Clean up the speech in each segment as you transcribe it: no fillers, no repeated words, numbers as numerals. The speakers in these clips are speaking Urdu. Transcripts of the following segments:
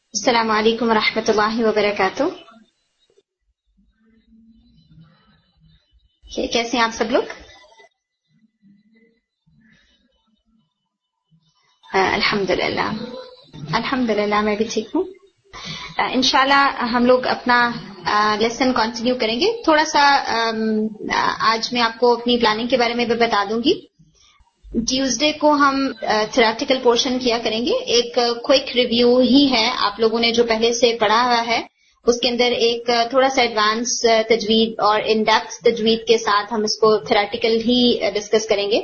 السلام علیکم ورحمۃ اللہ وبرکاتہ. کیسے ہیں آپ سب لوگ؟ الحمدللہ میں بھی ٹھیک ہوں. انشاءاللہ ہم لوگ اپنا لیسن کنٹینیو کریں گے. تھوڑا سا آج میں آپ کو اپنی پلاننگ کے بارے میں بھی بتا دوں گی. ٹیوزڈے کو ہم تھیوریٹیکل پورشن کیا کریں گے. ایک کوئک ریویو ہی ہے آپ لوگوں نے جو پہلے سے پڑھا ہوا ہے اس کے اندر ایک تھوڑا سا ایڈوانس تجوید اور ان ڈیپتھ تجوید کے ساتھ ہم اس کو تھیوریٹیکل ہی ڈسکس کریں گے.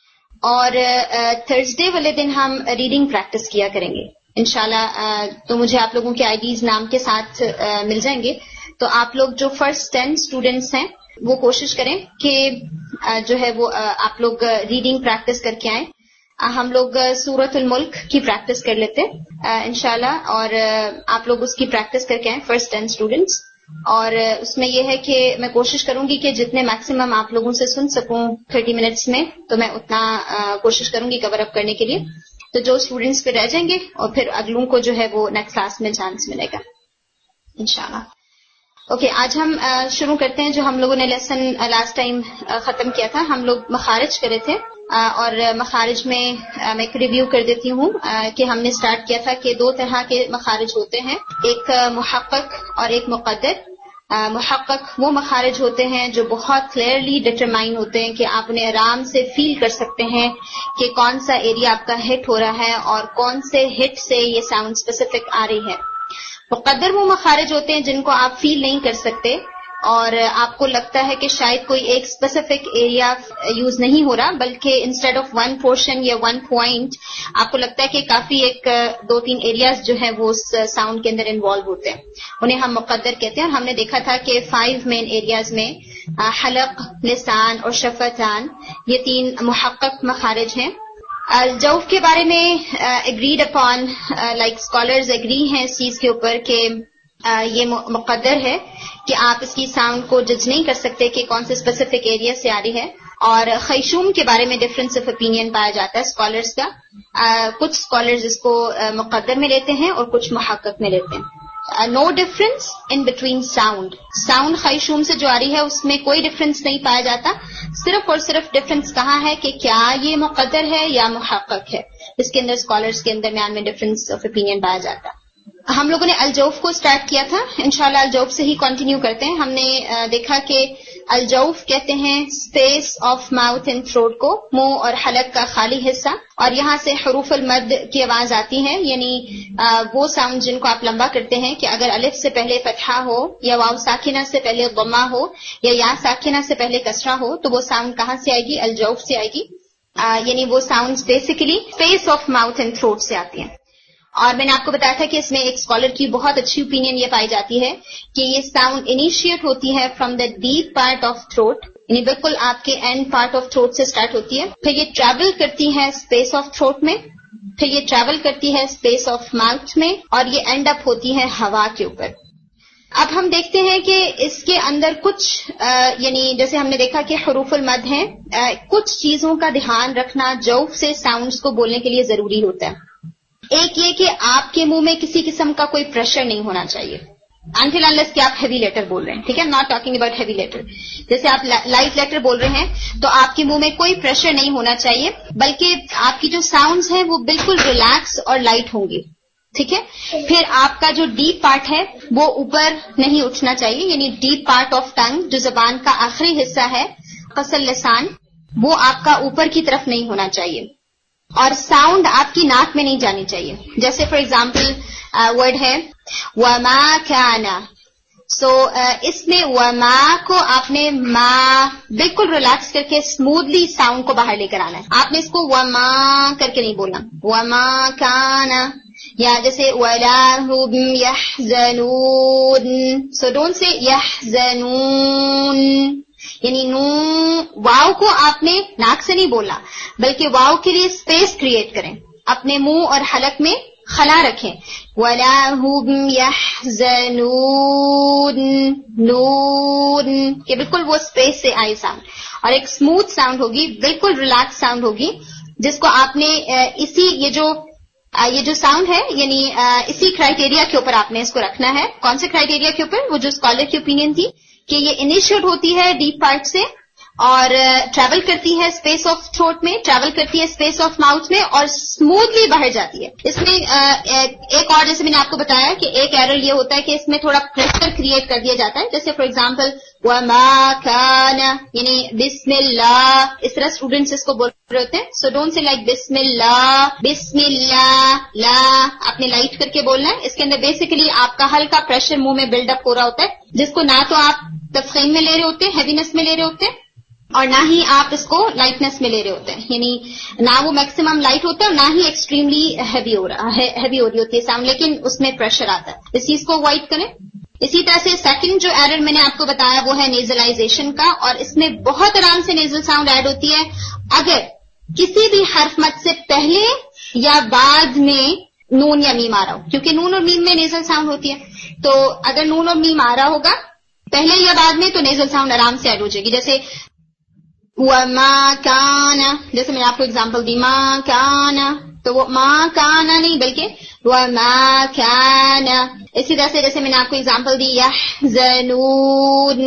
اور تھرسڈے والے دن ہم ریڈنگ پریکٹس کیا کریں گے انشاءاللہ. تو مجھے آپ لوگوں کے آئی ڈیز نام کے ساتھ مل جائیں گے. تو آپ لوگ جو فرسٹ 10 اسٹوڈینٹس ہیں وہ کوشش کریں کہ جو ہے وہ آپ لوگ ریڈنگ پریکٹس کر کے آئیں. ہم لوگ سورۃ الملک کی پریکٹس کر لیتے انشاءاللہ, اور آپ لوگ اس کی پریکٹس کر کے آئیں فرسٹ 10 اسٹوڈینٹس. اور اس میں یہ ہے کہ میں کوشش کروں گی کہ جتنے میکسیمم آپ لوگوں سے سن سکوں 30 منٹس میں, تو میں اتنا کوشش کروں گی کور اپ کرنے کے لیے. تو جو اسٹوڈینٹس پہ رہ جائیں گے اور پھر اگلوں کو جو ہے وہ نیکسٹ کلاس میں چانس ملے گا انشاءاللہ. اوکے, آج ہم شروع کرتے ہیں جو ہم لوگوں نے لیسن لاسٹ ٹائم ختم کیا تھا. ہم لوگ مخارج کرے تھے اور مخارج میں میں ایک ریویو کر دیتی ہوں کہ ہم نے سٹارٹ کیا تھا کہ 2 طرح کے مخارج ہوتے ہیں, ایک محقق اور ایک مقدر. محقق وہ مخارج ہوتے ہیں جو بہت کلیئرلی ڈٹرمائن ہوتے ہیں کہ آپ انہیں آرام سے فیل کر سکتے ہیں کہ کون سا ایریا آپ کا ہٹ ہو رہا ہے اور کون سے ہٹ سے یہ ساؤنڈ اسپیسیفک آ رہی ہے. مقدر وہ مخارج ہوتے ہیں جن کو آپ فیل نہیں کر سکتے اور آپ کو لگتا ہے کہ شاید کوئی ایک اسپیسیفک ایریا یوز نہیں ہو رہا, بلکہ انسٹیڈ آف 1 پورشن یا 1 پوائنٹ آپ کو لگتا ہے کہ کافی ایک 2-3 ایریاز جو ہیں وہ اس ساؤنڈ کے اندر انوالو ہوتے ہیں. انہیں ہم مقدر کہتے ہیں. اور ہم نے دیکھا تھا کہ 5 مین ایریاز میں حلق, لسان اور شفتان یہ 3 محقق مخارج ہیں. الجوف کے بارے میں agreed upon like scholars agree ہیں اس چیز کے اوپر کہ یہ مقدر ہے کہ آپ اس کی ساؤنڈ کو جج نہیں کر سکتے کہ کون سے اسپیسیفک ایریا سے آ رہی ہے. اور خیشوم کے بارے میں ڈفرینس آف اوپینین پایا جاتا ہے اسکالرز کا. کچھ اسکالرز اس کو مقدر میں لیتے ہیں اور کچھ محقق میں لیتے ہیں. No difference in between sound. Sound خیشوم سے جو آ رہی ہے اس میں کوئی ڈفرنس نہیں پایا جاتا. صرف اور صرف ڈفرنس کہاں ہے کہ کیا یہ مقدر ہے یا محقق ہے. اس کے اندر اسکالرز کے اندر میان میں ڈفرنس آف اوپینین پایا جاتا. ہم لوگوں نے الجوف کو سٹارٹ کیا تھا. انشاءاللہ الجوف سے ہی کنٹینیو کرتے ہیں. ہم نے دیکھا کہ الجوف کہتے ہیں space of mouth and throat کو, منہ اور حلق کا خالی حصہ, اور یہاں سے حروف المد کی آواز آتی ہے, یعنی وہ ساؤنڈ جن کو آپ لمبا کرتے ہیں کہ اگر الف سے پہلے فتحہ ہو یا واو ساکنہ سے پہلے ضمہ ہو یا یا ساکنہ سے پہلے کسرہ ہو تو وہ ساؤنڈ کہاں سے آئے گی؟ الجوف سے آئے گی. یعنی وہ sounds basically space of mouth and throat سے آتی ہیں. اور میں نے آپ کو بتایا تھا کہ اس میں ایک اسکالر کی بہت اچھی اوپینین یہ پائی جاتی ہے کہ یہ ساؤنڈ انیشیٹ ہوتی ہے from the deep part of throat, یعنی بالکل آپ کے اینڈ پارٹ آف تھروٹ سے سٹارٹ ہوتی ہے. پھر یہ ٹریول کرتی ہے اسپیس آف تھروٹ میں, پھر یہ ٹریول کرتی ہے اسپیس آف ماؤتھ میں, اور یہ اینڈ اپ ہوتی ہے ہوا کے اوپر. اب ہم دیکھتے ہیں کہ اس کے اندر کچھ یعنی جیسے ہم نے دیکھا کہ حروف المد ہیں, کچھ چیزوں کا دھیان رکھنا جوف سے ساؤنڈز کو بولنے کے لیے ضروری ہوتا ہے. ایک یہ کہ آپ کے منہ میں کسی قسم کا کوئی پریشر نہیں ہونا چاہیے until unless کہ آپ ہیوی لیٹر بول رہے ہیں. ٹھیک ہے, not talking about heavy letter. جیسے آپ لائٹ لیٹر بول رہے ہیں تو آپ کے منہ میں کوئی پریشر نہیں ہونا چاہیے, بلکہ آپ کی جو ساؤنڈز ہیں وہ بالکل ریلیکس اور لائٹ ہوں گی. ٹھیک ہے. پھر آپ کا جو ڈیپ پارٹ ہے وہ اوپر نہیں اٹھنا چاہیے, یعنی ڈیپ پارٹ آف ٹنگ جو زبان کا آخری حصہ ہے قصر لسان, وہ آپ کا اوپر کی طرف نہیں ہونا چاہیے. اور ساؤنڈ آپ کی ناک میں نہیں جانی چاہیے. جیسے فار ایگزامپل ورڈ ہے وما کان, سو اس میں وما کو آپ نے ما بالکل ریلیکس کر کے اسموتھلی ساؤنڈ کو باہر لے کر آنا ہے. آپ نے اس کو وما کر کے نہیں بولنا, وما کان. یا جیسے ولا هم يحزنون, سو ڈونٹ سے يحزنون, یعنی نو واو کو آپ نے ناک سے نہیں بولا بلکہ واو کے لیے اسپیس کریٹ کریں, اپنے منہ اور حلق میں خلا رکھیں. وَلَا هُمْ يَحْزَنُونَ, نون کہ بالکل وہ اسپیس سے آئی ساؤنڈ, اور ایک اسموتھ ساؤنڈ ہوگی, بالکل ریلیکس ساؤنڈ ہوگی, جس کو آپ نے اسی یہ جو یہ جو ساؤنڈ ہے یعنی اسی کرائٹیریا کے اوپر آپ نے اس کو رکھنا ہے. کون سے کرائٹیریا کے اوپر؟ وہ جو اسکالر کی اوپینین تھی کہ یہ انیشیٹ ہوتی ہے ڈیپ پارٹ سے اور ٹریول کرتی ہے اسپیس آف تھروٹ میں, ٹریول کرتی ہے اسپیس آف ماؤتھ میں اور اسموتھلی باہر جاتی ہے. اس میں ایک اور جیسے میں نے آپ کو بتایا کہ ایک ایرر یہ ہوتا ہے کہ اس میں تھوڑا پریشر کریٹ کر دیا جاتا ہے. جیسے فار ایگزامپل وما کان یعنی بسم اللہ, اس طرح اسٹوڈینٹس اس کو بول رہے ہوتے ہیں. سو ڈونٹ سے لائک بسم اللہ لا, آپ نے لائٹ کر کے بولنا ہے. اس کے اندر بیسیکلی آپ کا ہلکا پریشر منہ میں بلڈ اپ ہو رہا ہوتا ہے جس کو نہ تو آپ تفخیم میں لے رہے ہوتے ہیں, ہیوینس میں لے رہے ہوتے ہیں, اور نہ ہی آپ اس کو لائٹنس میں لے رہے ہوتے ہیں. یعنی نہ وہ میکسیمم لائٹ ہوتا ہے اور نہ ہی ایکسٹریملی ہیوی ہو رہی ہوتی ہے ساؤنڈ, لیکن اس میں پریشر آتا ہے. اس چیز کو اوائڈ کریں. اسی طرح سے سیکنڈ جو ایرر میں نے آپ کو بتایا وہ ہے نیزلائزیشن کا, اور اس میں بہت آرام سے نیزل ساؤنڈ ایڈ ہوتی ہے اگر کسی بھی حرف مد سے پہلے یا بعد میں نون یا میم آ رہا ہو, کیونکہ نون اور میم میں نیزل ساؤنڈ ہوتی ہے. تو اگر نون اور میم آ رہا ہوگا پہلے یا بعد میں تو نیزل ساؤنڈ آرام سے ایڈ ہو جائے گی. جیسے وما کان, جیسے میں نے آپ کو اگزامپل دی ما کان, تو وہ ما کان نہیں بلکہ وما کان. اسی طرح سے جیسے میں نے آپ کو اگزامپل دی یحزنون,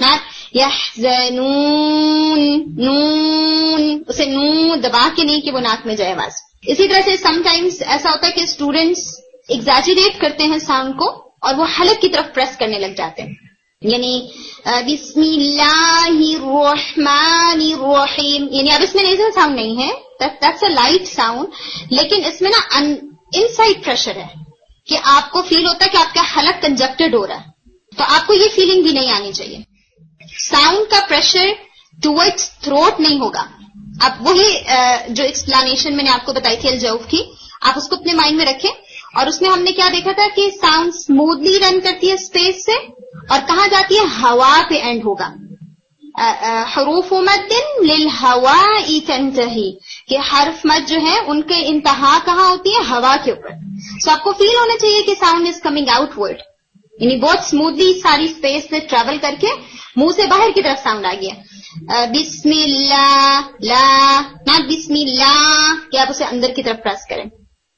یحزنون, نون اسے نون دبا کے نہیں کہ وہ ناک میں جائے آواز. اسی طرح سے سم ٹائمز ایسا ہوتا ہے کہ اسٹوڈینٹس ایگزیجریٹ کرتے ہیں ساؤنڈ کو اور وہ حلق کی طرف پریس کرنے لگ جاتے ہیں. یعنی بسم اللہ الرحمن الرحیم, یعنی اب اس میں نیزل ساؤنڈ نہیں ہے, دیٹس اے لائٹ ساؤنڈ, لیکن اس میں نا ان سائڈ پریشر ہے کہ آپ کو فیل ہوتا ہے کہ آپ کا حلق کنجکٹڈ ہو رہا ہے. تو آپ کو یہ فیلنگ بھی نہیں آنی چاہیے. ساؤنڈ کا پریشر ٹوورڈز تھروٹ نہیں ہوگا. اب وہی جو ایکسپلانیشن میں نے آپ کو بتائی تھی الجوف کی, آپ اس کو اپنے مائنڈ میں رکھیں. اور اس میں ہم نے کیا دیکھا تھا کہ ساؤنڈ اسموتھلی رن کرتی ہے اسپیس سے اور کہاں جاتی ہے, ہوا پہ اینڈ ہوگا. حروف مد للہواء تنتہی, کہ حرف مد جو ہے ان کے انتہا کہاں ہوتی ہے, ہوا کے اوپر. سو آپ کو فیل ہونا چاہیے کہ ساؤنڈ از کمنگ آؤٹ ورڈ, یعنی بہت اسموتھلی ساری اسپیس سے ٹریول کر کے منہ سے باہر کی طرف ساؤنڈ آ گیا. بسم اللہ لا, نہ بسم اللہ کہ آپ اسے اندر کی طرف پریس کریں.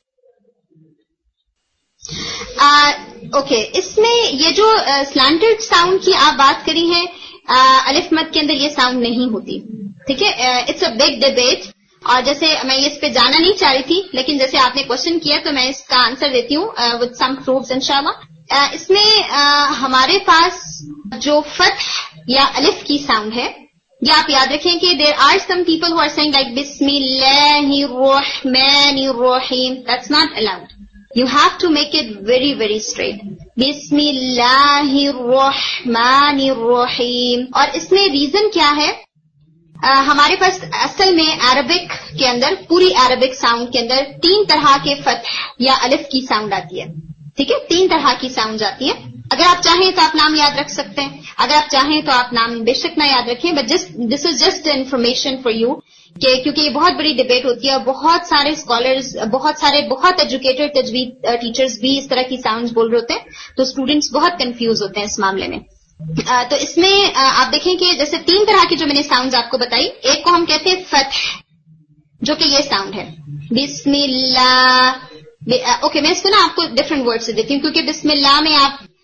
اوکے, اس میں یہ جو سلانٹڈ ساؤنڈ کی آپ بات کری ہیں, الف مد کے اندر یہ ساؤنڈ نہیں ہوتی. ٹھیک ہے, اٹس اے بگ ڈیبیٹ. اور جیسے میں اس پہ جانا نہیں چاہ رہی تھی, لیکن جیسے آپ نے کوشچن کیا تو میں اس کا آنسر دیتی ہوں وتھ سم پروفز انشاءاللہ. اس میں ہمارے پاس جو فتح یا الف کی ساؤنڈ ہے, یہ آپ یاد رکھیں کہ there are some people who are saying like بسم اللہ الرحمن الرحیم. That's not allowed. You have to make it very, very straight. بسم اللہ الرحمن الرحیم. اور اس میں ریزن کیا ہے, ہمارے پاس اصل میں عربک کے اندر, پوری عربک ساؤنڈ کے اندر 3 طرح کے فتح یا الف کی ساؤنڈ آتی ہے. ٹھیک ہے, 3 طرح کی ساؤنڈ آتی ہے. اگر آپ چاہیں تو آپ نام یاد رکھ سکتے ہیں, اگر آپ چاہیں تو آپ نام بے شک نہ یاد رکھیں, but this is just information for you, کہ کیونکہ یہ بہت بڑی ڈیبیٹ ہوتی ہے اور بہت سارے اسکالرز, بہت ایجوکیٹڈ تجوید ٹیچرز بھی اس طرح کی ساؤنڈز بول رہے ہوتے ہیں, تو اسٹوڈینٹس بہت کنفیوز ہوتے ہیں اس معاملے میں. تو اس میں آپ دیکھیں کہ جیسے 3 طرح کی جو میں نے ساؤنڈز آپ کو بتائی, ایک کو ہم کہتے ہیں فتح, جو کہ یہ ساؤنڈ ہے بسم اللہ. اوکے, میں اس کو نا آپ کو ڈفرنٹ ورڈ سے دیتی ہوں, کیونکہ بسم اللہ میں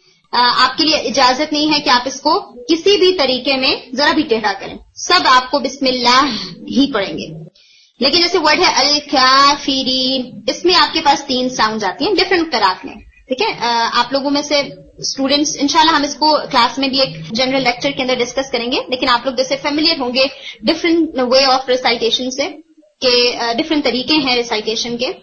آپ کے لیے اجازت نہیں ہے کہ آپ اس کو کسی بھی طریقے میں ذرا بھی ٹیڑھا کریں, سب آپ کو بسم اللہ ہی پڑھیں گے. لیکن جیسے ورڈ ہے الکافرین, اس میں آپ کے پاس 3 ساؤنڈ آتی ہیں ڈفرنٹ قرات میں. ٹھیک ہے, آپ لوگوں میں سے اسٹوڈینٹس انشاءاللہ ہم اس کو کلاس میں بھی ایک جنرل لیکچر کے اندر ڈسکس کریں گے, لیکن آپ لوگ جیسے فیملیئر ہوں گے ڈفرنٹ وے آف ریسائٹیشن سے, کہ ڈفرنٹ طریقے ہیں ریسائٹیشن کے,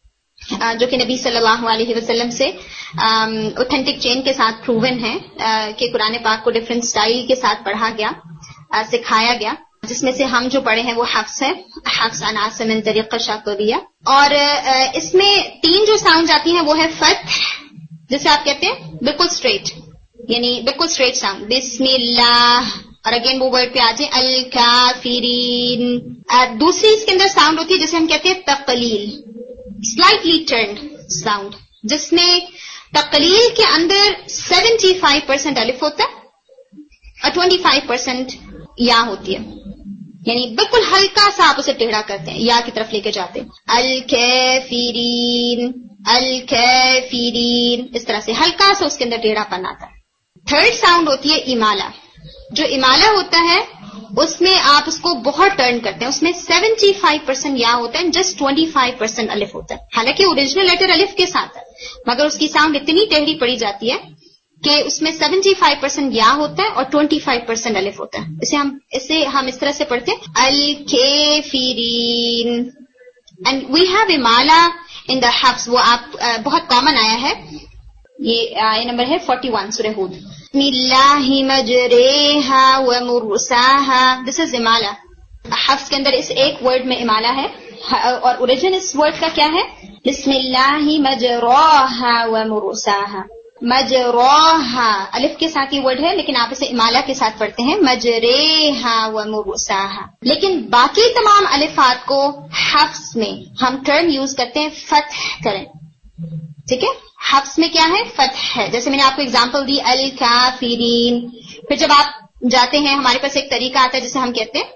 جو کہ نبی صلی اللہ علیہ وسلم سے اوتھینٹک چین کے ساتھ پروون ہے, کہ قرآن پاک کو ڈفرنٹ سٹائل کے ساتھ پڑھا گیا, سکھایا گیا, جس میں سے ہم جو پڑھے ہیں وہ حفص ہے, حفص عن عاصم من طریق شاطبیہ. اور اس میں 3 جو ساؤنڈ آتی ہیں وہ ہے فتح, جسے آپ کہتے ہیں بالکل اسٹریٹ, یعنی بالکل اسٹریٹ ساؤنڈ بسم اللہ, اور اگین وہ ورڈ پہ آ جائے الکافرین. دوسری اس کے اندر ساؤنڈ ہوتی ہے جسے ہم کہتے ہیں تقلیل, سلائٹلی ٹرنڈ ساؤنڈ, جس میں تقلیل کے اندر 75% الف ہوتا ہے اور 25% یا ہوتی ہے. یعنی بالکل ہلکا سا آپ اسے ٹیڑھا کرتے ہیں، یا کی طرف لے کے جاتے ہیں. الکافرین الکافرین، اس طرح سے ہلکا سا اس کے اندر ٹیڑھا پن آتا ہے. تھرڈ ساؤنڈ ہوتی ہے امالہ. جو امالہ ہوتا ہے اس میں آپ اس کو بہت ٹرن کرتے ہیں، اس میں 75% یا ہوتا ہے، جسٹ 25% الف ہوتا ہے. حالانکہ اوریجنل لیٹر الف کے ساتھ ہے، مگر اس کی ساؤنڈ اتنی ٹیڑھی پڑی جاتی ہے کہ اس میں 75% یا ہوتا ہے اور 25% الف ہوتا ہے. اسے ہم اس طرح سے پڑھتے ہیں الکافرین. اینڈ وی ہیو امالہ ان دا حفظ، وہ آپ بہت کامن آیا ہے. یہ نمبر ہے 41 سورہ ہود. بسم اللہ مجریہا ومرساہا، دس از امالہ. حفظ کے اندر اس ایک ورڈ میں امالہ ہے، اور اوریجن اس ورڈ کا کیا ہے؟ بسم اللہ مجراہا ومرساہا. مجراہا الف کے ساتھ ہی ورڈ ہے، لیکن آپ اسے امالہ کے ساتھ پڑھتے ہیں مجریہا ومرساہا. لیکن باقی تمام الفات کو حفظ میں ہم ٹرم یوز کرتے ہیں فتح کریں. ٹھیک ہے، حفظ میں کیا ہے؟ فتح ہے. جیسے میں نے آپ کو اگزامپل دی الکافرین. پھر جب آپ جاتے ہیں، ہمارے پاس ایک طریقہ آتا ہے جسے ہم کہتے ہیں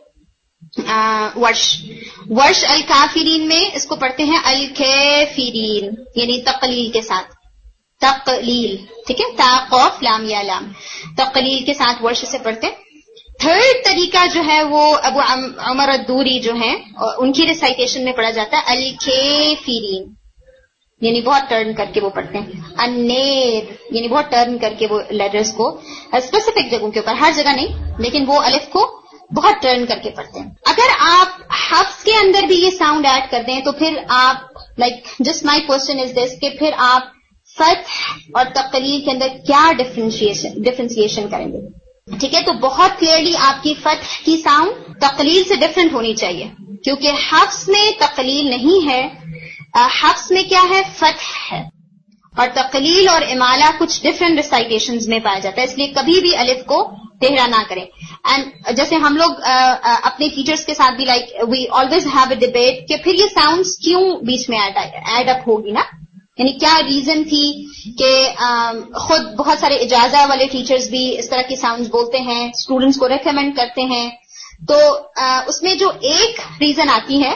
ورش الکافرین میں اس کو پڑھتے ہیں الکافرین، یعنی تقلیل کے ساتھ. تقلیل، ٹھیک ہے، تا قاف لام یا لام، تقلیل کے ساتھ ورش سے پڑھتے ہیں. تھرڈ طریقہ جو ہے وہ ابو عمر الدوری جو ہیں ان کی ریسائٹیشن میں پڑھا جاتا ہے الکافرین، یعنی بہت ٹرن کر کے وہ پڑھتے ہیں. النیر، یعنی بہت ٹرن کر کے وہ لیٹرز کو اسپیسیفک جگہوں کے اوپر، ہر جگہ نہیں، لیکن وہ الف کو بہت ٹرن کر کے پڑھتے ہیں. اگر آپ حفظ کے اندر بھی یہ ساؤنڈ ایڈ کر دیں تو پھر آپ جسٹ مائی کوشچن از دس کہ پھر آپ فتح اور تقلیل کے اندر کیا ڈفرینسیشن کریں گے؟ ٹھیک ہے، تو بہت کلیئرلی آپ کی فتح کی ساؤنڈ تقلیل سے ڈفرینٹ ہونی چاہیے، کیونکہ حفظ میں تقلیل نہیں ہے، حفظ میں کیا ہے؟ فتح ہے. اور تقلیل اور امالہ کچھ ڈفرینٹ ریسائٹیشنز میں پایا جاتا ہے، اس لیے کبھی بھی الف کو ٹیڑھا نہ کریں. اینڈ جیسے ہم لوگ اپنے ٹیچرز کے ساتھ بھی we always have a debate کہ پھر یہ ساؤنڈز کیوں بیچ میں ایڈ اپ ہوگی نا، یعنی کیا ریزن تھی کہ خود بہت سارے اجازہ والے ٹیچرز بھی اس طرح کی ساؤنڈز بولتے ہیں، اسٹوڈنٹس کو ریکمینڈ کرتے ہیں. تو اس میں جو ایک ریزن آتی ہے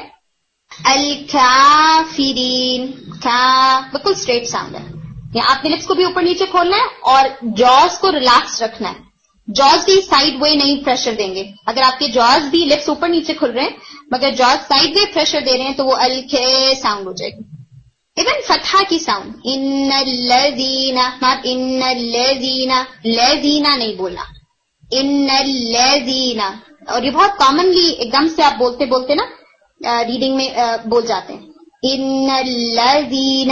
الکافرین، کا بالکل اسٹریٹ ساؤنڈ ہے، یہاں آپ نے لپس کو بھی اوپر نیچے کھولنا ہے اور جاز کو ریلیکس رکھنا ہے. جاز بھی سائڈ وے نہیں پریشر دیں گے. اگر آپ کے جاز بھی لپس اوپر نیچے کھل رہے ہیں مگر جاز سائڈ وے پریشر دے رہے ہیں تو وہ الکے ساؤنڈ ہو جائے گی. ایون فتحہ کی ساؤنڈ ان الذین، ناٹ ان الذین، الذین نہیں بولنا، ان الذین. اور یہ بہت کامنلی ایک دم سے آپ بولتے بولتے نا ریڈنگ میں بول جاتے ہیں ان الذین.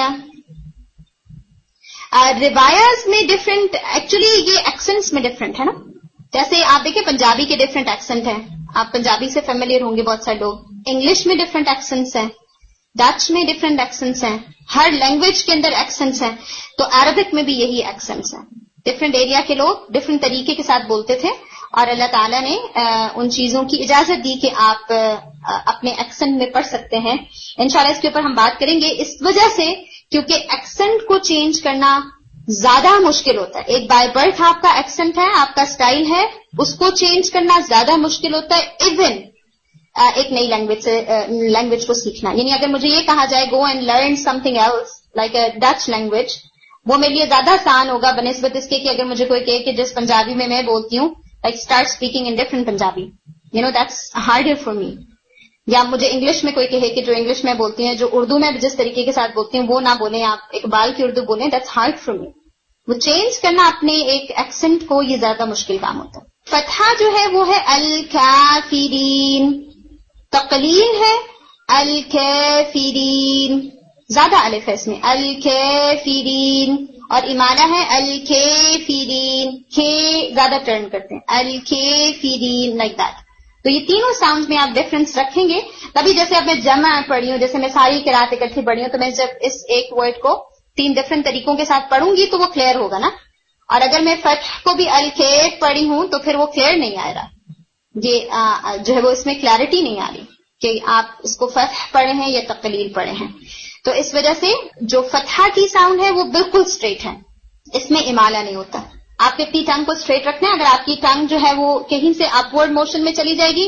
روایز میں ڈفرینٹ، ایکچولی یہ ایکسنٹس میں ڈفرینٹ ہے نا. جیسے آپ دیکھیں پنجابی کے ڈفرینٹ ایکسنٹ ہیں، آپ پنجابی سے فیملیئر ہوں گے بہت سارے لوگ. انگلش میں ڈفرینٹ ایکسنٹس ہیں، ڈچ میں ڈفرینٹ ایکسنٹس ہیں، ہر لینگویج کے اندر ایکسنٹس ہیں. تو عربک میں بھی یہی ایکسنٹس ہیں. ڈفرینٹ ایریا کے لوگ ڈفرینٹ طریقے کے ساتھ بولتے تھے، اور اللہ تعالیٰ نے ان چیزوں کی اجازت دی کہ آپ اپنے ایکسنٹ میں پڑھ سکتے ہیں. انشاءاللہ اس کے اوپر ہم بات کریں گے، اس وجہ سے کیونکہ ایکسنٹ کو چینج کرنا زیادہ مشکل ہوتا ہے. ایک بائی برتھ آپ کا ایکسنٹ ہے، آپ کا اسٹائل ہے، اس کو چینج کرنا زیادہ مشکل ہوتا ہے ایون ایک نئی لینگویج کو سیکھنا. یعنی اگر مجھے یہ کہا جائے go and learn something else like a Dutch language, وہ میرے لیے زیادہ آسان ہوگا بنسبت اس کے کہ اگر مجھے کوئی کہے کہ جس پنجابی میں بولتی ہوں like start speaking in different Punjabi, that's harder for me. یا مجھے انگلش میں کوئی کہے کہ جو انگلش میں بولتی ہیں، جو اردو میں جس طریقے کے ساتھ بولتی ہیں وہ نہ بولیں، آپ اقبال کی اردو بولیں، دیٹس ہارڈ فار می. وہ چینج کرنا اپنے ایک ایکسنٹ کو یہ زیادہ مشکل کام ہوتا ہے. فتحہ جو ہے وہ ہے الکافرین، تقلیل ہے الکافرین، زیادہ الف ہے اس میں الکافرین، اور امالہ ہے الکافرین، کھے زیادہ ٹرن کرتے ہیں الکافرین لائک دیٹ. تو یہ تینوں ساؤنڈ میں آپ ڈفرنس رکھیں گے تبھی. جیسے اب میں جمع پڑھی ہوں، جیسے میں ساری قرات اکٹھی پڑھی ہوں، تو میں جب اس ایک ورڈ کو 3 ڈفرنٹ طریقوں کے ساتھ پڑھوں گی تو وہ کلیئر ہوگا نا. اور اگر میں فتح کو بھی الکیف پڑھی ہوں تو پھر وہ کلیئر نہیں آ رہا، یہ جو ہے وہ اس میں کلیئرٹی نہیں آ رہی کہ آپ اس کو فتح پڑھے ہیں یا تقلیل پڑھے ہیں. تو اس وجہ سے جو فتحہ کی ساؤنڈ ہے وہ بالکل اسٹریٹ ہے، اس میں امالہ نہیں ہوتا. آپ نے اپنی ٹنگ کو اسٹریٹ رکھنا ہے. اگر آپ کی ٹنگ جو ہے وہ کہیں سے اپورڈ موشن میں چلی جائے گی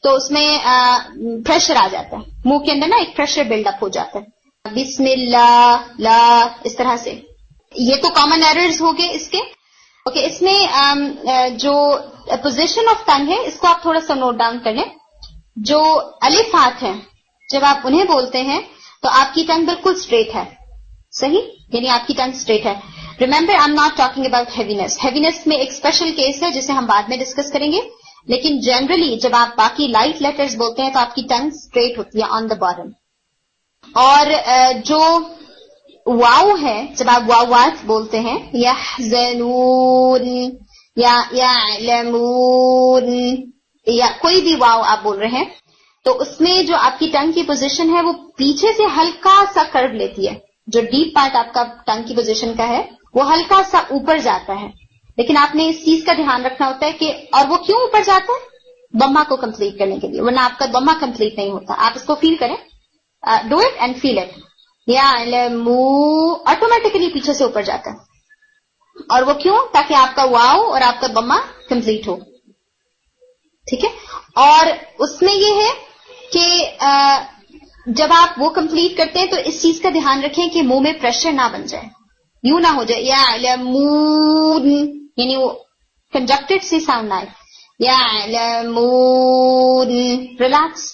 تو اس میں پریشر آ جاتا ہے, منہ کے اندر نا ایک پریشر بلڈ اپ ہو جاتا ہے. بسم اللہ لا اس طرح سے. یہ تو کامن ایررز ہو گئے اس کے. اوکے, اس میں جو پوزیشن آف ٹنگ ہے اس کو آپ تھوڑا سا نوٹ ڈاؤن کر لیں. جو الفات ہیں جب آپ انہیں بولتے ہیں تو آپ کی ٹنگ بالکل اسٹریٹ ہے, صحیح, یعنی آپ کی ٹنگ اسٹریٹ ہے. Remember I am not talking about heaviness. Heaviness میں ایک اسپیشل کیس ہے جسے ہم بعد میں ڈسکس کریں گے, لیکن جنرلی جب آپ باقی لائٹ لیٹرز بولتے ہیں تو آپ کی ٹنگ اسٹریٹ ہوتی ہے آن دا باٹم. اور جو واو ہے جب آپ واوات بولتے ہیں, یحزنون یا یعلمون یا کوئی بھی واو آپ بول رہے ہیں, تو اس میں جو آپ کی ٹنگ کی پوزیشن ہے وہ پیچھے سے ہلکا سا کرو لیتی ہے. جو ڈیپ پارٹ آپ کا ٹنگ کی پوزیشن کا ہے وہ ہلکا سا اوپر جاتا ہے, لیکن آپ نے اس چیز کا دھیان رکھنا ہوتا ہے کہ, اور وہ کیوں اوپر جاتا ہے؟ بما کو کمپلیٹ کرنے کے لیے, ورنہ آپ کا بما کمپلیٹ نہیں ہوتا. آپ اس کو فیل کریں, do it and feel it. یعلمون آٹومیٹکلی پیچھے سے اوپر جاتا ہے, اور وہ کیوں؟ تاکہ آپ کا واو اور آپ کا بما کمپلیٹ ہو. ٹھیک ہے, اور اس میں یہ ہے کہ جب آپ وہ کمپلیٹ کرتے ہیں تو اس چیز کا دھیان رکھیں کہ منہ میں پریشر نہ بن جائے, یوں نہ ہو جائے یعلمون, یعنی وہ کنجکٹڈ سی ساؤنڈ آئے. یعلمون, ریلیکس,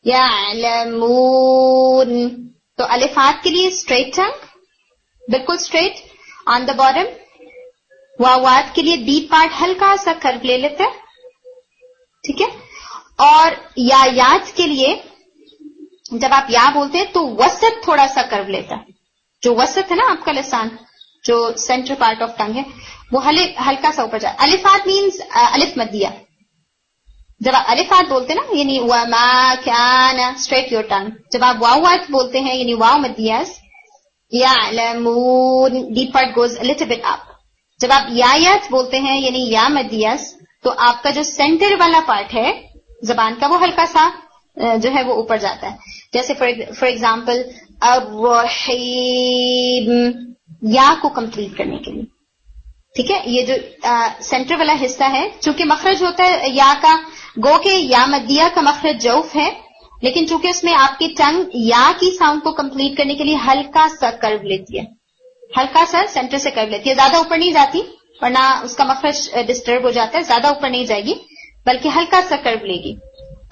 یعلمون. تو الفات کے لیے اسٹریٹ ٹنگ, بالکل اسٹریٹ آن دا باٹم. واوات کے لیے ڈیپ پارٹ ہلکا سا کرو لے لیتا ہے, ٹھیک ہے. اور یات کے لیے جب آپ یا بولتے ہیں تو وسط تھوڑا سا کرو لیتا ہے. جو وسط ہے نا آپ کا لسان, جو سینٹر پارٹ آف ٹنگ ہے, وہ ہلکا سا اوپر جاتا. الفات مینز الف مدیہ. جب آپ الفات بولتے ہیں نا, یعنی وما کان, اسٹریٹ یور ٹنگ. جب آپ واوات بولتے ہیں یعنی واو مدیاز, یعلمون, deep part goes a little bit up. جب آپ یات بولتے ہیں یعنی یا مدیاز, تو آپ کا جو سینٹر والا پارٹ ہے زبان کا وہ ہلکا سا جو ہے وہ اوپر جاتا ہے. جیسے فار ایگزامپل الرحیم, یا کو کمپلیٹ کرنے کے لیے. ٹھیک ہے, یہ جو سینٹر والا حصہ ہے, چونکہ مخرج ہوتا ہے یا کا, گو کہ یا مدیہ کا مخرج جوف ہے, لیکن چونکہ اس میں آپ کی ٹنگ یا کی ساؤنڈ کو کمپلیٹ کرنے کے لیے ہلکا سا کرو لیتی ہے, ہلکا سا سینٹر سے کرو لیتی ہے, زیادہ اوپر نہیں جاتی ورنہ اس کا مخرج ڈسٹرب ہو جاتا ہے. زیادہ اوپر نہیں جائے گی بلکہ ہلکا سا کرو لے گی.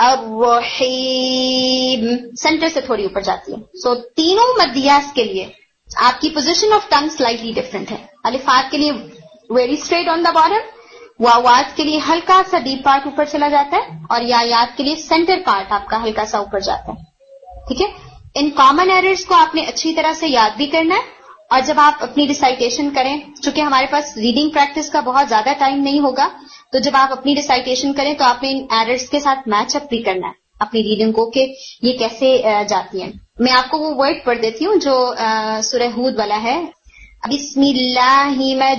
الرحیم سینٹر سے تھوڑی اوپر جاتی ہے. سو تینوں مدیاز کے لیے آپ کی position of tongue slightly different ہے. الفات کے لیے very straight on the bottom, واوات کے لیے ہلکا سا ڈیپ پارٹ اوپر چلا جاتا ہے, اور یات کے لیے سینٹر پارٹ آپ کا ہلکا سا اوپر جاتا ہے. ٹھیک ہے, ان کامن ایررز کو آپ نے اچھی طرح سے یاد بھی کرنا ہے. اور جب آپ اپنی ریسائٹیشن کریں, چونکہ ہمارے پاس ریڈنگ پریکٹس کا بہت زیادہ ٹائم نہیں ہوگا, تو جب آپ اپنی ریسائٹیشن کریں تو آپ نے ان ایررز کے ساتھ میچ اپ بھی کرنا ہے اپنی ریڈنگ کو کہ یہ کیسے جاتی ہیں. میں آپ کو وہ ورڈ پڑھ دیتی ہوں جو سورہ ہود والا ہے. بسم اللہ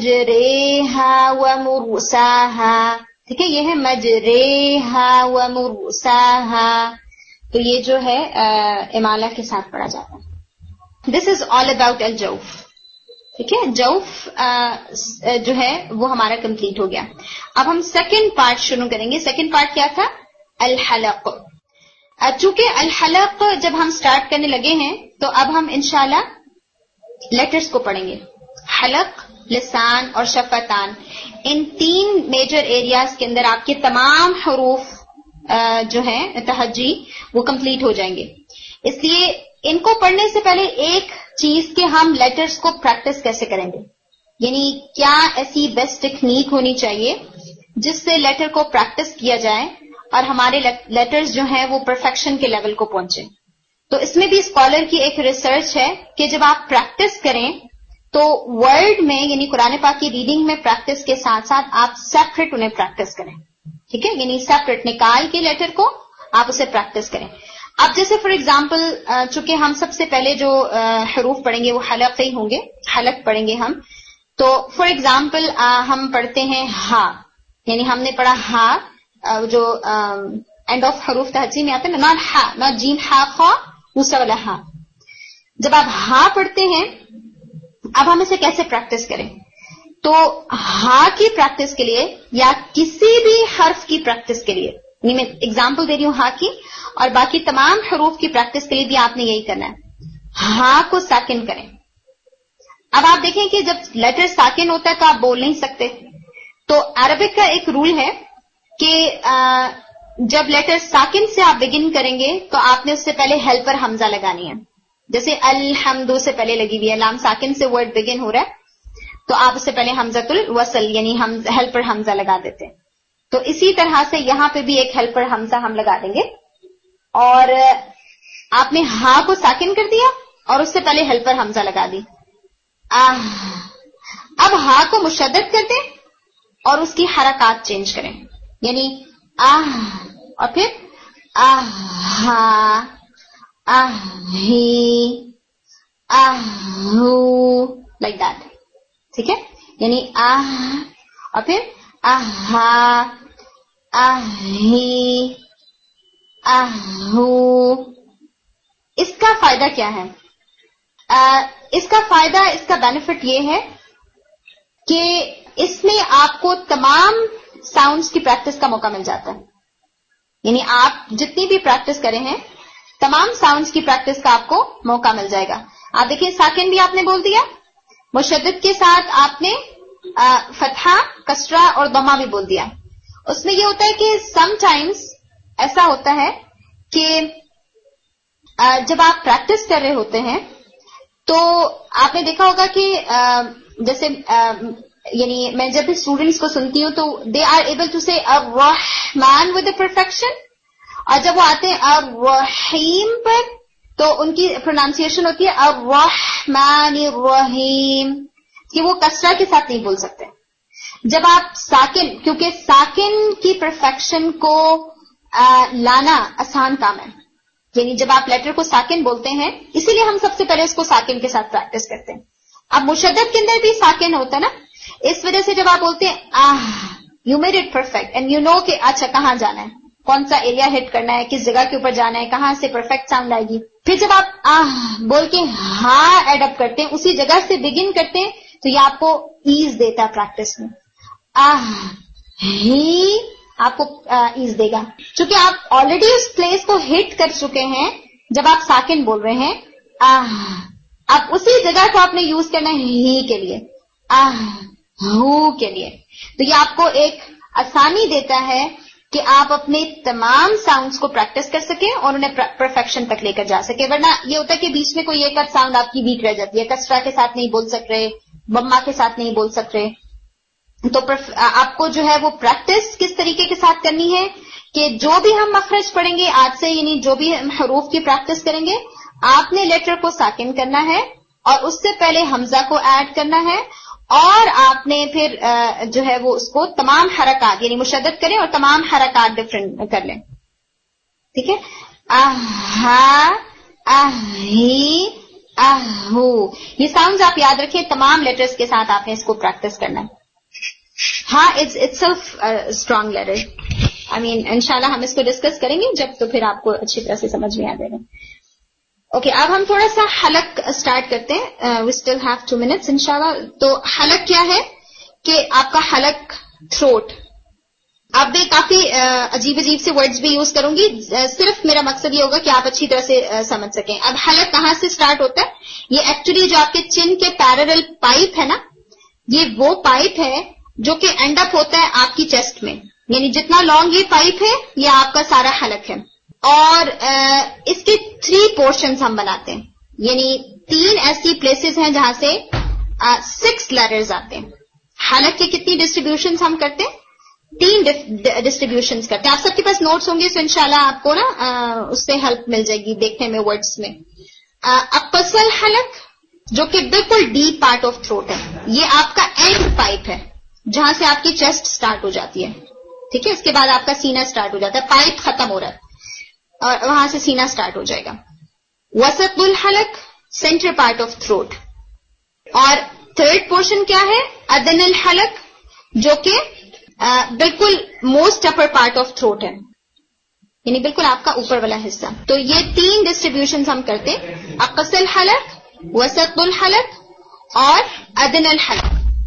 مجریہا ومرساہا. ٹھیک ہے, یہ ہے مجریہا ومرساہا, تو یہ جو ہے امالہ کے ساتھ پڑھا جاتا ہے. دس از آل اباؤٹ الجوف. ٹھیک ہے, جوف جو ہے وہ ہمارا کمپلیٹ ہو گیا. اب ہم سیکنڈ پارٹ شروع کریں گے. سیکنڈ پارٹ کیا تھا؟ الحلق. چونکہ الحلق جب ہم سٹارٹ کرنے لگے ہیں تو اب ہم انشاءاللہ لیٹرز کو پڑھیں گے. حلق, لسان اور شفتان, ان تین میجر ایریاز کے اندر آپ کے تمام حروف جو ہیں تہجی وہ کمپلیٹ ہو جائیں گے. اس لیے ان کو پڑھنے سے پہلے ایک چیز کہ ہم لیٹرز کو پریکٹس کیسے کریں گے, یعنی کیا ایسی بیسٹ ٹیکنیک ہونی چاہیے جس سے لیٹر کو پریکٹس کیا جائے اور ہمارے لیٹرز جو ہیں وہ پرفیکشن کے لیول کو پہنچے. تو اس میں بھی اسکالر کی ایک ریسرچ ہے کہ جب آپ پریکٹس کریں تو ورڈ میں یعنی قرآن پاک کی ریڈنگ میں پریکٹس کے ساتھ ساتھ آپ سیپریٹ انہیں پریکٹس کریں. ٹھیک ہے, یعنی سیپریٹ نکال کے لیٹر کو آپ اسے پریکٹس کریں. اب جیسے فار ایگزامپل چونکہ ہم سب سے پہلے جو حروف پڑھیں گے وہ حلق ہی ہوں گے, حلق پڑھیں گے ہم. تو فار ایگزامپل ہم پڑھتے ہیں ہا, یعنی ہم نے پڑھا ہا, جو اینڈ آف حروف تہجی میں آتا ہے نا, ناٹ ہا, ناٹ جیم ہا خا دوسرا والا ہا. جب آپ ہا پڑھتے ہیں اب ہم اسے کیسے پریکٹس کریں؟ تو ہا کی پریکٹس کے لیے یا کسی بھی حرف کی پریکٹس کے لیے یعنی میں اگزامپل دے رہی ہوں ہا کی, اور باقی تمام حروف کی پریکٹس کے لیے بھی آپ نے یہی کرنا ہے, ہا کو ساکن کریں. اب آپ دیکھیں کہ جب لیٹر ساکن ہوتا ہے تو آپ بول نہیں سکتے, تو عربک کا ایک رول ہے کہ جب لیٹر ساکن سے آپ بگن کریں گے تو آپ نے اس سے پہلے ہیلپر حمزہ لگانی ہے. جیسے الحمد سے پہلے لگی ہوئی ہے, لام ساکن سے ورڈ بگن ہو رہا ہے, تو آپ اس سے پہلے حمزۃ الوصل یعنی ہیلپر حمزہ لگا دیتے ہیں. تو اسی طرح سے یہاں پہ بھی ایک ہیلپر حمزہ ہم لگا دیں گے, اور آپ نے ہا کو ساکن کر دیا اور اس سے پہلے ہیلپر حمزہ لگا دی. اب ہا کو مشدد کر دیں اور اس کی حرکات چینج کریں, یعنی اور پھر آہا, آہی, آہو, لائک دیٹ. ٹھیک ہے, یعنی اور پھر آہا, آہی, آہو. اس کا فائدہ کیا ہے؟ اس کا فائدہ, اس کا بینیفٹ یہ ہے کہ اس میں آپ کو تمام ساؤنڈز کی پریکٹس کا موقع مل جاتا ہے. یعنی آپ جتنی بھی پریکٹس کرے ہیں تمام ساؤنڈز کی پریکٹس کا آپ کو موقع مل جائے گا. آپ دیکھیں ساکن بھی آپ نے بول دیا, مشدد کے ساتھ آپ نے فتحہ, کسرہ اور ضمہ بھی بول دیا. اس میں یہ ہوتا ہے کہ سم ٹائمز ایسا ہوتا ہے کہ جب آپ پریکٹس کر رہے ہوتے ہیں تو آپ نے دیکھا ہوگا کہ جیسے یعنی میں جب بھی اسٹوڈینٹس کو سنتی ہوں تو دے آر ایبل ٹو سے الرحمن ود اے پرفیکشن, اور جب وہ آتے ہیں الرحیم پر تو ان کی پروناؤنسیشن ہوتی ہے الرحمن الرحیم, کہ وہ کسرہ کے ساتھ نہیں بول سکتے. جب آپ ساکن, کیونکہ ساکن کی پرفیکشن کو لانا آسان کام ہے, یعنی جب آپ لیٹر کو ساکن بولتے ہیں اسی لیے ہم سب سے پہلے اس کو ساکن کے ساتھ پریکٹس کرتے ہیں. اب مشدد کے اندر بھی ساکن ہوتا ہے نا, اس وجہ سے جب آپ بولتے ہیں you made it perfect and you know کہ اچھا کہاں جانا ہے, کون سا ایریا ہٹ کرنا ہے, کس جگہ کے اوپر جانا ہے, کہاں سے پرفیکٹ ساؤنڈ آئے گی. پھر جب آپ بول کے ہاں ایڈ اپ کرتے ہیں, اسی جگہ سے بگن کرتے ہیں, تو یہ آپ کو ایز دیتا ہے پریکٹس میں. ہی آپ کو ایز دے گا, چونکہ آپ آلریڈی اس پلیس کو ہٹ کر چکے ہیں جب آپ ساکن بول رہے ہیں. اب اسی جگہ کو آپ نے یوز کرنا ہے ہی کے لیے, ہو کے لیے. تو یہ آپ کو ایک آسانی دیتا ہے کہ آپ اپنے تمام ساؤنڈز کو پریکٹس کر سکیں اور انہیں پرفیکشن تک لے کر جا سکیں. ورنہ یہ ہوتا ہے کہ بیچ میں کوئی ایک آدھ ساؤنڈ آپ کی ویک رہ جاتی ہے, کسرہ کے ساتھ نہیں بول سک رہے, بما کے ساتھ نہیں بول سک رہے. تو آپ کو جو ہے وہ پریکٹس کس طریقے کے ساتھ کرنی ہے کہ جو بھی ہم مخرج پڑھیں گے آج سے, یعنی جو بھی ہم حروف کی پریکٹس کریں گے, آپ نے لیٹر کو ساکن کرنا ہے اور اس سے پہلے حمزہ کو ایڈ کرنا ہے, اور آپ نے پھر جو ہے وہ اس کو تمام حرکات یعنی مشدد کریں اور تمام حرکات ڈفرنٹ کر لیں. ٹھیک ہے, آہا, آہی, آہو, یہ ساؤنڈز آپ یاد رکھیں, تمام لیٹرز کے ساتھ آپ نے اس کو پریکٹس کرنا ہے. ہاں it's self strong letter. I mean انشاءاللہ ہم اس کو ڈسکس کریں گے جب, تو پھر آپ کو اچھی طرح سے سمجھ میں آ جائے گا. اوکے, اب ہم تھوڑا سا حلق اسٹارٹ کرتے ہیں. وی اسٹل ہیو 2 minutes انشاءاللہ. تو حلق کیا ہے کہ آپ کا حلق تھروٹ. اب میں کافی عجیب عجیب سے ورڈز بھی یوز کروں گی, صرف میرا مقصد یہ ہوگا کہ آپ اچھی طرح سے سمجھ سکیں. اب حلق کہاں سے اسٹارٹ ہوتا ہے؟ یہ ایکچولی جو آپ کے چن کے پیرل پائپ ہے نا, یہ وہ پائپ ہے جو کہ اینڈ اپ ہوتا ہے آپ کی چیسٹ میں, یعنی جتنا لانگ یہ پائپ ہے یہ آپ کا سارا حلق ہے. اور اس کے 3 پورشنز ہم بناتے ہیں, یعنی 3 ایسی پلیسز ہیں جہاں سے 6 لیٹرز آتے ہیں. حلق کی کتنی ڈسٹریبیوشنز ہم کرتے ہیں؟ 3 ڈسٹریبیوشنز کرتے ہیں. آپ سب کے پاس نوٹس ہوں گے تو انشاءاللہ آپ کو نا اس سے ہیلپ مل جائے گی دیکھنے میں ورڈز میں. اقصى الحلق جو کہ بالکل ڈیپ پارٹ آف تھروٹ ہے, یہ آپ کا اینڈ پائپ ہے جہاں سے آپ کی چیسٹ سٹارٹ ہو جاتی ہے. ٹھیک ہے, اس کے بعد آپ کا سینہ سٹارٹ ہو جاتا ہے, پائپ ختم ہو رہا ہے اور وہاں سے سینہ سٹارٹ ہو جائے گا. وسط الحلق سینٹر پارٹ آف تھروٹ. اور 3rd پورشن کیا ہے؟ ادن الحلق جو کہ بالکل most upper part of throat ہے, یعنی بالکل آپ کا اوپر والا حصہ. تو یہ 3 ڈسٹریبیوشنز ہم کرتے ہیں, اقصى الحلق, وسط الحلق اور ادن الحلق.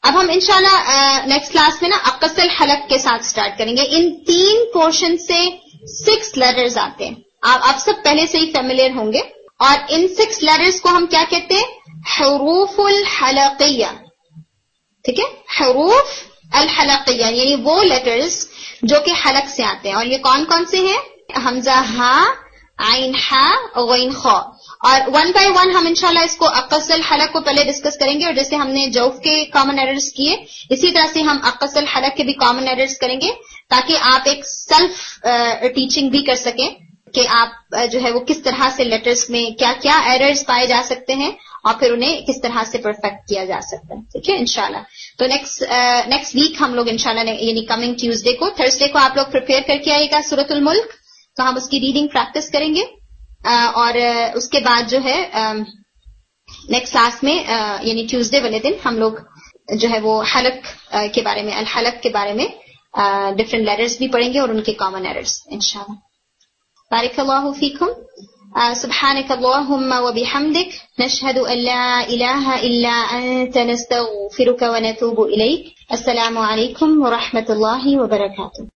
اب ہم انشاءاللہ نیکسٹ کلاس میں نا اقص الحلق کے ساتھ سٹارٹ کریں گے. ان 3 پورشن سے 6 لیٹرز آتے ہیں. آپ سب پہلے سے ہی فیملیئر ہوں گے. اور ان 6 لیٹرز کو ہم کیا کہتے ہیں؟ حروف الحلقیہ. ٹھیک ہے، حروف الحلقیہ یعنی وہ لیٹرز جو کہ حلق سے آتے ہیں. اور یہ کون کون سے ہیں؟ حمزہ ہا، عین ہا، غین خا. اور 1 بائی 1 ہم انشاءاللہ اس کو اقص الحلق کو پہلے ڈسکس کریں گے. اور جیسے ہم نے جوف کے کامن ایررز کیے اسی طرح سے ہم اقص الحلق کے بھی کامن ایررز کریں گے تاکہ آپ ایک سیلف ٹیچنگ بھی کر سکیں کہ آپ جو ہے وہ کس طرح سے لیٹرز میں کیا کیا ایررز پائے جا سکتے ہیں اور پھر انہیں کس طرح سے پرفیکٹ کیا جا سکتا ہے. ٹھیک ہے انشاءاللہ. تو نیکسٹ ویک ہم لوگ انشاءاللہ یعنی کمنگ ٹیوزڈے کو، تھرسڈے کو آپ لوگ پریپیئر کر کے آئیے گا سورۃ الملک. تو ہم اس کی ریڈنگ پریکٹس کریں گے. اور اس کے بعد جو ہے نیکسٹ کلاس میں یعنی ٹیوزڈے والے دن ہم لوگ جو ہے وہ حلق کے بارے میں، الحلق کے بارے میں ڈفرینٹ لیٹرز بھی پڑھیں گے اور ان کے کامن ایررز انشاءاللہ. بارک اللہ فیکم. سبحانک اللہم وبحمدک نشہد ان لا الہ الا انت نستغفرک ونتوب الیک. السلام علیکم ورحمۃ اللہ وبرکاتہ.